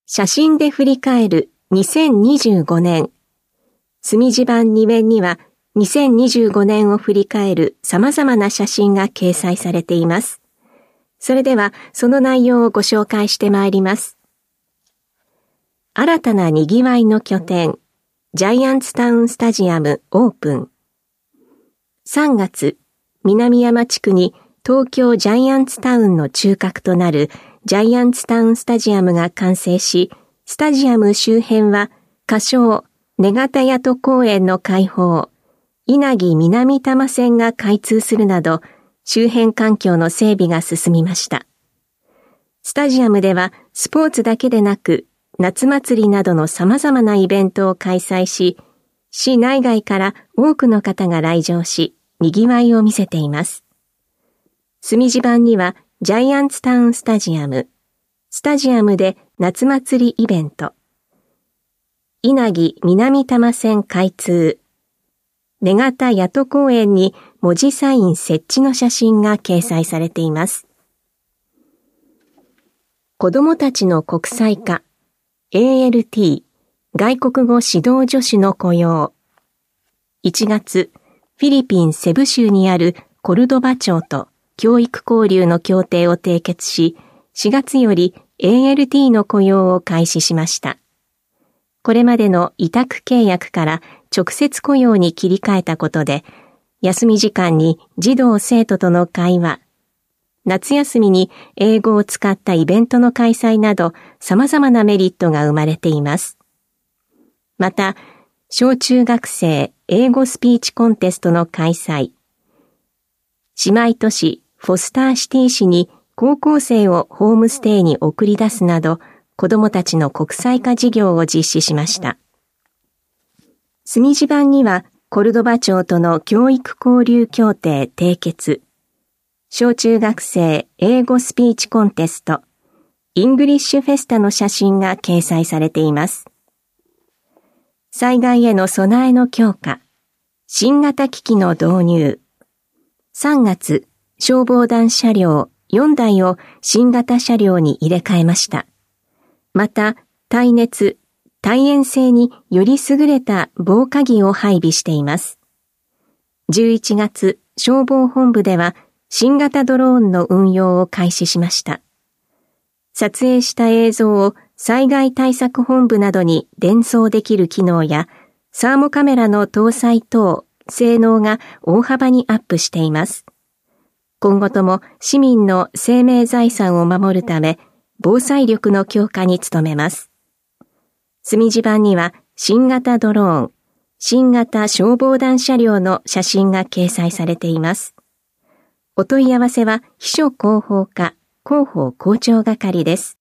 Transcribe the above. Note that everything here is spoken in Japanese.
写真で振り返る2025年。墨字版2面には2025年を振り返る様々な写真が掲載されています。それではその内容をご紹介してまいります。新たなにぎわいの拠点、ジャイアンツタウンスタジアムオープン。3月、南山地区に東京ジャイアンツタウンの中核となるジャイアンツタウンスタジアムが完成し、スタジアム周辺は仮称根形谷戸公園の開放、稲城南多摩線が開通するなど、周辺環境の整備が進みました。スタジアムではスポーツだけでなく、夏祭りなどの様々なイベントを開催し、市内外から多くの方が来場し、賑わいを見せています。墨字版には、ジャイアンツタウンスタジアム、スタジアムで夏祭りイベント、稲城南多摩線開通、根形谷戸公園に文字サイン設置の写真が掲載されています。子どもたちの国際化、ALT、外国語指導助手の雇用。1月、フィリピンセブ州にあるコルドバ町と教育交流の協定を締結し、4月より ALT の雇用を開始しました。これまでの委託契約から直接雇用に切り替えたことで、休み時間に児童生徒との会話、夏休みに英語を使ったイベントの開催など様々なメリットが生まれています。また、小中学生英語スピーチコンテストの開催、姉妹都市フォスターシティ市に高校生をホームステイに送り出すなど、子どもたちの国際化事業を実施しました。墨字版には、コルドバ町との教育交流協定締結、小中学生英語スピーチコンテスト、イングリッシュフェスタの写真が掲載されています。災害への備えの強化、新型機器の導入。3月、消防団車両4台を新型車両に入れ替えました。また、耐熱、耐煙性により優れた防火着を配備しています。11月、消防本部では新型ドローンの運用を開始しました。撮影した映像を災害対策本部などに伝送できる機能や、サーモカメラの搭載等、性能が大幅にアップしています。今後とも市民の生命財産を守るため、防災力の強化に努めます。墨字版には新型ドローン、新型消防団車両の写真が掲載されています。お問い合わせは秘書広報課広報広聴係です。